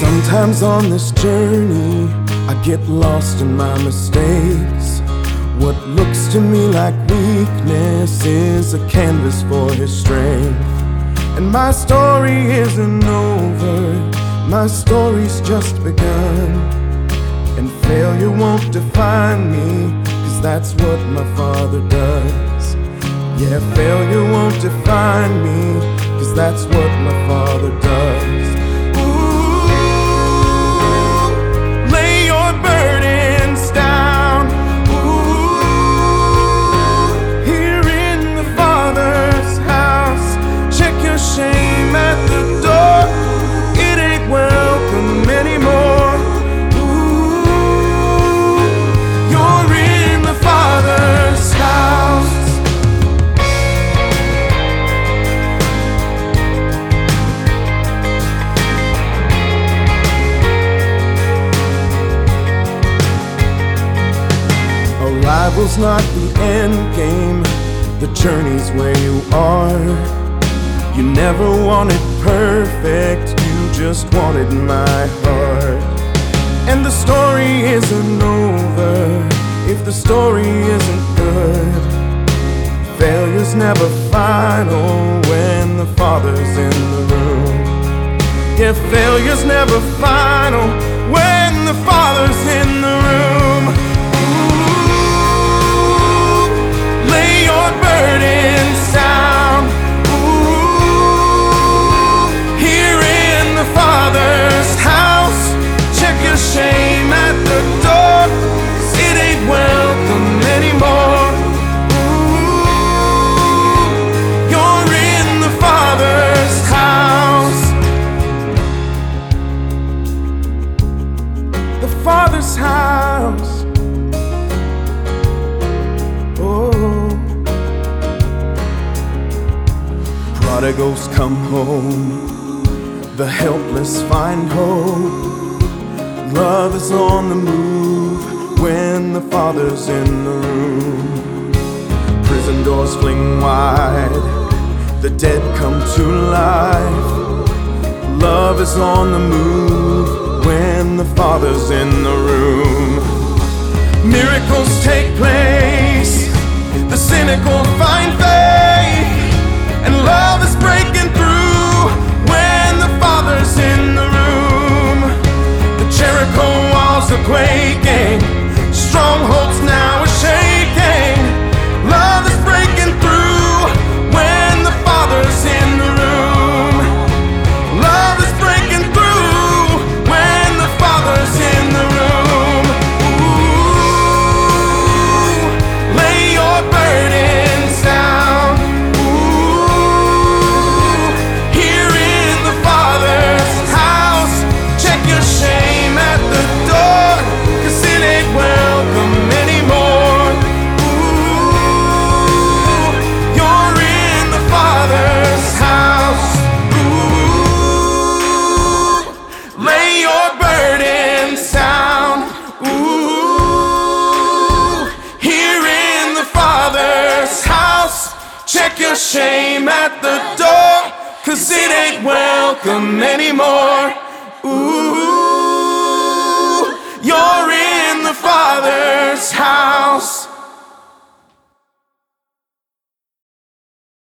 Sometimes on this journey I get lost in my mistakes. What looks to me like weakness is a canvas for His strength. And my story isn't over, my story's just begun. And failure won't define me, 'cause that's what my Father does. Yeah, failure won't define me, 'cause that's what my Father does. Shame at the door, it ain't welcome anymore. Ooh, you're in the Father's house. Arrival's not the end game, the journey's where you are. You never wanted perfect, you just wanted my heart. And the story isn't over if the story isn't good. Failure's never final when the Father's in the room. Yeah, failure's never final when the Father's in the room. Ooh, lay your burdens down. Father's house, check your shame at the door, 'cause it ain't welcome anymore. Ooh, you're in the Father's house. The Father's house. Oh, prodigals come home, the helpless find hope. Love is on the move when the Father's in the room. Prison doors fling wide, the dead come to life. Love is on the move when the Father's in the room. Miracles take place, the cynical find faith, and love is breaking through when the Father's in the room. The Jericho walls are quaking, strongholds now are shaking. Love is breaking through when the Father's in the room. Love is breaking through when the Father's in the room. Ooh, lay your burdens down. Shame at the door, 'cause it ain't welcome anymore. Ooh, you're in the Father's house. Ooh, lay your burdens down. Ooh, here in the Father's house, check your shame at the door, 'cause it ain't welcome anymore. Ooh, you're in the Father's house.